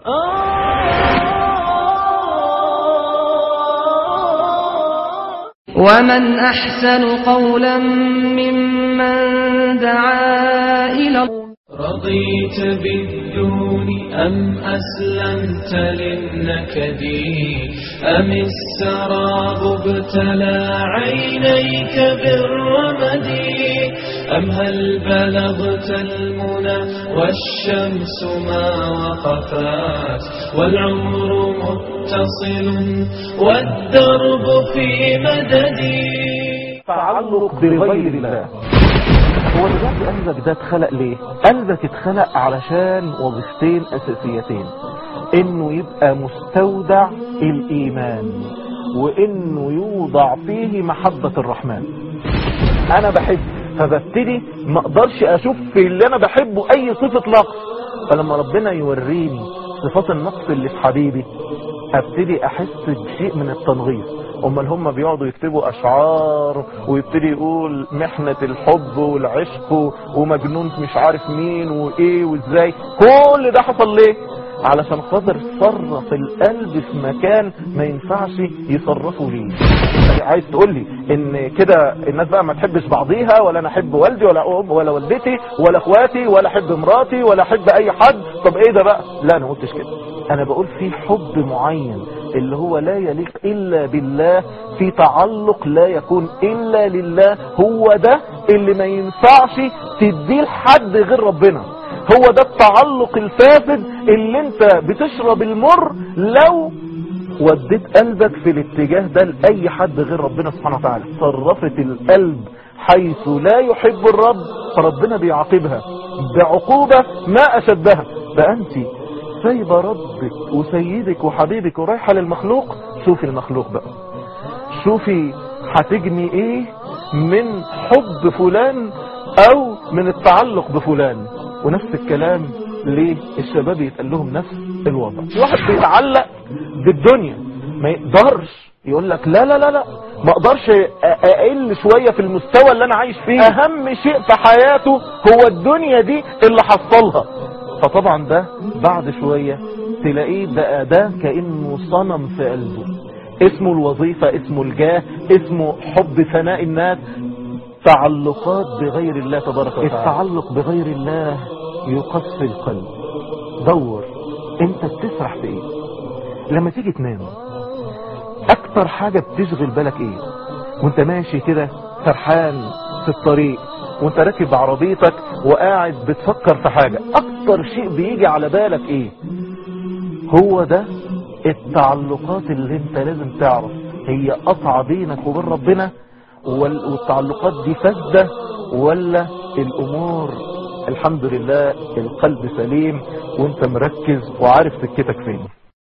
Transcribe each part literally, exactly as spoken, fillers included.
ومن أحسن قولا ممن دعا إلى الله. رضيت بالدون أم أسلمت للنكدي أم السراب ابتلى عينيك بالرمد أم هل بلغت المنى والشمس ما وقفت والعمر متصل والدرب في مددي. تعلق بغير الله. هو دلوقتي قلبك ده اتخلق ليه؟ قلبك اتخلق علشان وظيفتين اساسيتين، انه يبقى مستودع الايمان وانه يوضع فيه محبة الرحمن. انا بحب فببتدي ما اقدرش اشوف في اللي انا بحبه اي صفة نقص، فلما ربنا يوريني صفات النقص اللي في حبيبي ابتدي احس بشيء من التنغيص. امال هم بيقعدوا يكتبوا اشعار ويبتدي يقول محنة الحب والعشق ومجنون مش عارف مين وايه وازاي. كل ده حصل ليه؟ علشان خاطر صرف القلب في مكان ما ينفعش يصرفه ليه. عايز تقول لي ان كده الناس بقى ما تحبش بعضيها، ولا انا احب والدي ولا ام ولا والدتي ولا اخواتي ولا احب مراتي ولا احب اي حد؟ طب ايه ده بقى؟ لا انا ما قلتش كده. انا بقول في حب معين اللي هو لا يليق الا بالله، في تعلق لا يكون الا لله. هو ده اللي ما ينفعش تديه لحد غير ربنا. هو ده التعلق الفاسد اللي انت بتشرب المر لو وديت قلبك في الاتجاه ده لأي حد غير ربنا سبحانه وتعالى. صرفت القلب حيث لا يحب الرب فربنا بيعاقبها بعقوبة ما أشدها. فأنت سايبة ربك وسيدك وحبيبك ورايحة للمخلوق. شوفي المخلوق بقى، شوفي هتجني ايه من حب فلان او من التعلق بفلان. ونفس الكلام ليه الشباب يتقال لهم نفس الوضع. واحد بيتعلق بالدنيا ما يقدرش يقول لك لا لا لا لا ما اقدرش اقل شوية في المستوى اللي انا عايش فيه. اهم شيء في حياته هو الدنيا دي اللي حصلها. فطبعا ده بعد شوية تلاقيه بقى ده كأنه صنم في قلبه، اسمه الوظيفة، اسمه الجاه، اسمه حب ثناء الناس. تعلقات بغير الله تبارك وتعالى. التعلق بغير الله يقسي القلب. دور انت بتسرح في ايه لما تيجي تنام؟ اكتر حاجة بتشغل بالك ايه وانت ماشي كده سرحان في الطريق وانت راكب عربيتك وقاعد بتفكر في حاجة؟ اكتر شيء بيجي على بالك ايه؟ هو ده التعلقات اللي انت لازم تعرف هي قطعة بينك وبين ربنا، والتعلقات دي فاسدة ولا الامور الحمد لله القلب سليم وانت مركز وعارف سكتك فين.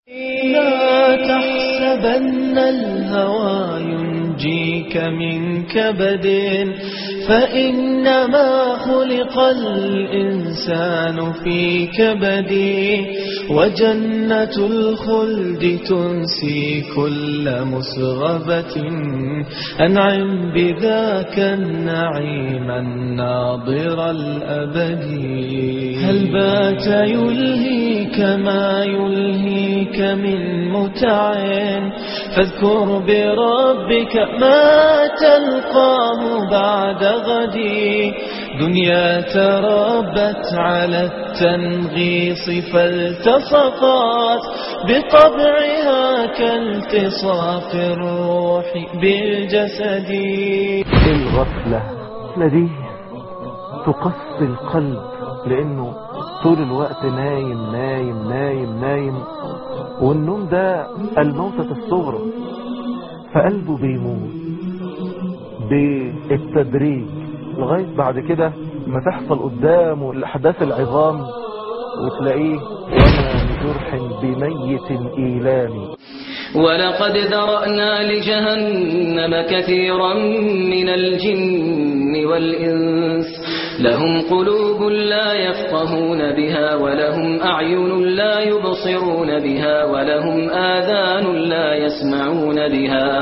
لا تحسبن الهوى ينجيك من كبد فإنما خلق الإنسان في كبد وجنة الخلد تنسي كل مسغبة أنعم بذاك النعيم الناظر الأبدي. هل بات يلهيك ما يلهيك من متع فاذكر بربك ما تلقاه بعد غدي. دنيا تربت على التنغيص فالتصقت بطبعها كالتصاق الروح بالجسد. الغفلة الذي تقسي القلب لانه طول الوقت نايم نايم نايم نايم، والنوم ده الموتة الصغرى، فقلبه بيموت بالتدريج لغاية بعد كده ما تحصل قدامه الأحداث العظام وتلاقيه وما بجرح بميت إيلامي. ولقد ذرأنا لجهنم كثيرا من الجن والإنس لهم قلوب لا يفقهون بها ولهم أعين لا يبصرون بها ولهم آذان لا يسمعون بها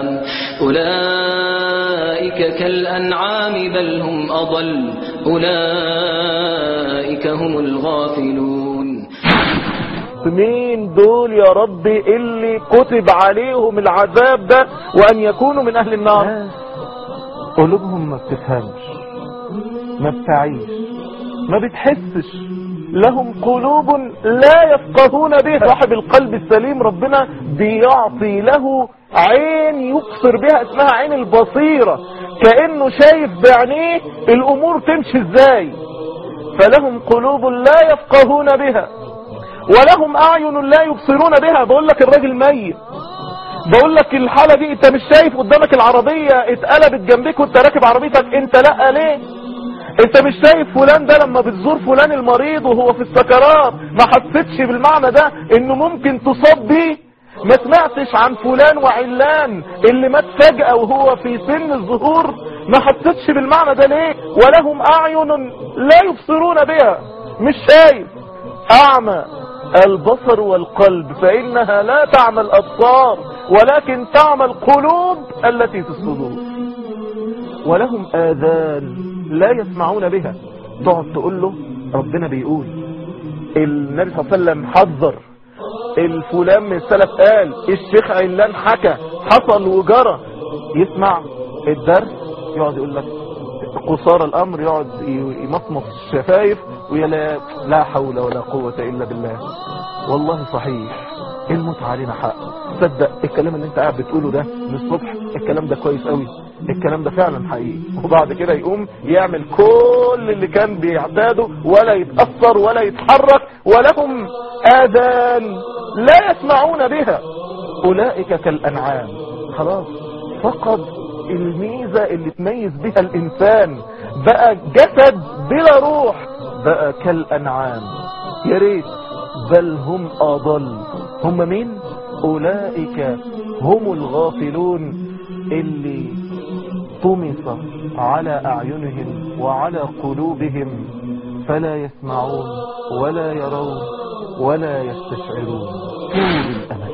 أولئك كالأنعام بل هم أضل أولئك هم الغافلون. مين دول يا رب اللي كتب عليهم العذاب ده وأن يكونوا من أهل النار؟ قلوبهم ما بتفهمش، ما بتعيش، ما بتحسش، لهم قلوب لا يفقهون بها. صاحب القلب السليم ربنا بيعطي له عين يبصر بها، اسمها عين البصيرة، كأنه شايف بعينيه الأمور تمشي ازاي. فلهم قلوب لا يفقهون بها ولهم أعين لا يبصرون بها. بقول لك الراجل ميت، بقول لك الحالة دي انت مش شايف قدامك العربية اتقلبت جنبك وانت راكب عربيتك، انت لا ليه؟ انت مش شايف فلان ده لما بتزور فلان المريض وهو في السكرات ما حسيتش بالمعنى ده انه ممكن تصاب بيه؟ ما سمعتش عن فلان وعلان اللي مات فجأة وهو في سن الظهور؟ ما حسيتش بالمعنى ده ليه؟ ولهم أعين لا يبصرون بها، مش شايف، أعمى البصر والقلب، فإنها لا تعمى الأبصار ولكن تعمى القلوب التي في الصدور. ولهم آذان لا يسمعون بها. تقعد تقول له ربنا بيقول، النبي صلى الله عليه وسلم حذر، الفلان من السلف قال، الشيخ علان حكى، حصل وجرى. يسمع الدرس يقعد يقول لك قصار الأمر، يقعد يمصمص الشفايف ويلا لا حول ولا قوة إلا بالله. والله صحيح الموت علينا حق. صدق الكلام اللي انت قاعد بتقوله ده للصبح، الكلام ده كويس قوي، الكلام ده فعلا حقيقي. وبعد كده يقوم يعمل كل اللي كان بيعتاده ولا يتأثر ولا يتحرك. ولهم آذان لا يسمعون بها أولئك كالأنعام. خلاص فقد الميزة اللي تميز بها الإنسان، بقى جسد بلا روح، بقى كالأنعام. يا ريت بل هم أضل. هم مين؟ أولئك هم الغافلون اللي طمس على أعينهم وعلى قلوبهم فلا يسمعون ولا يرون ولا يستشعرون. طول الأمل.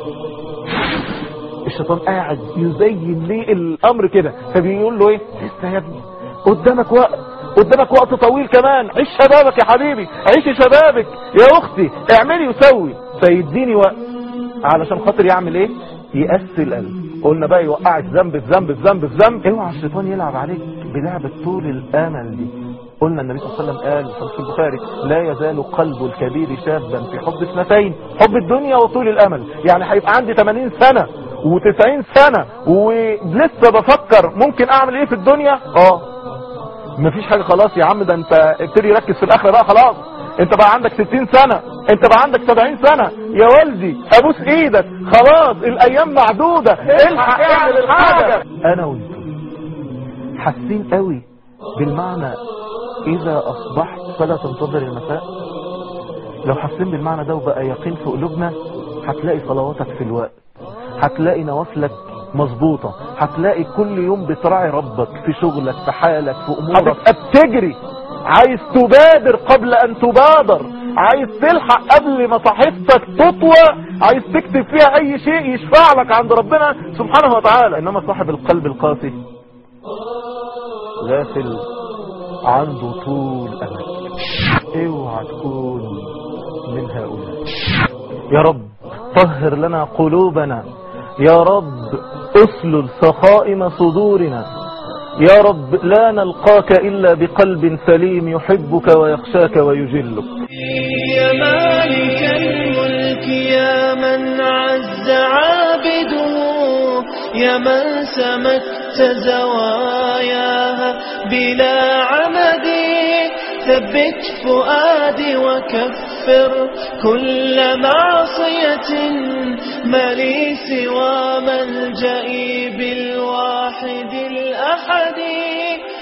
الشيطان قاعد يزين ليه الأمر كده، فبيقول له ايه؟ لسه يا ابني قدامك وقت، قدامك وقت طويل كمان، عيش شبابك يا حبيبي، عيش شبابك يا اختي، اعملي وسوي. فيديني وقت علشان خاطر يعمل ايه؟ يقسي القلب. قلنا بقى يوقعك ذنب في ذنب في ذنب في ذنب. اوعى الشيطان يلعب عليك بلعبة طول الامل دي. قلنا النبي صلى الله عليه وسلم قال في البخاري لا يزال قلب الكبير شابا في حب اثنتين، حب الدنيا وطول الامل. يعني هيبقى عندي ثمانين سنة وتسعين سنة ولسه بفكر ممكن اعمل ايه في الدنيا. اه مفيش حاجة خلاص يا عم، ده انت ابتدي ركز في الاخرة بقى. خلاص انت بقى عندك ستين سنة، انت بقى عندك سبعين سنة يا والدي، ابوس ايدك، خلاص الايام معدودة، الحق اعمل الحاجة. انا وانتم حاسين قوي بالمعنى اذا اصبحت فلا تنتظر المساء. لو حاسين بالمعنى ده وبقى يقين في قلوبنا، هتلاقي صلواتك في الوقت، هتلاقي نوافلك مظبوطة، هتلاقي كل يوم بتراعي ربك في شغلك، في حالك، في امورك، هتبقى بتجري، عايز تبادر قبل ان تبادر، عايز تلحق قبل ما صحيفتك تطوى، عايز تكتب فيها اي شيء يشفع لك عند ربنا سبحانه وتعالى. انما صاحب القلب القاسي غافل، عنده طول امل. اوعى تكون من هؤلاء. يا رب طهر لنا قلوبنا، يا رب اسلل سخائم صدورنا، يا رب لا نلقاك إلا بقلب سليم يحبك ويخشاك ويجلك. يا مالك الملك يا من عز عابده، يا من سمت زواياها بلا عمد، ثبت فؤادي وكفر كل معصية، ما لي سوى ملجئي بالواحد الأحد.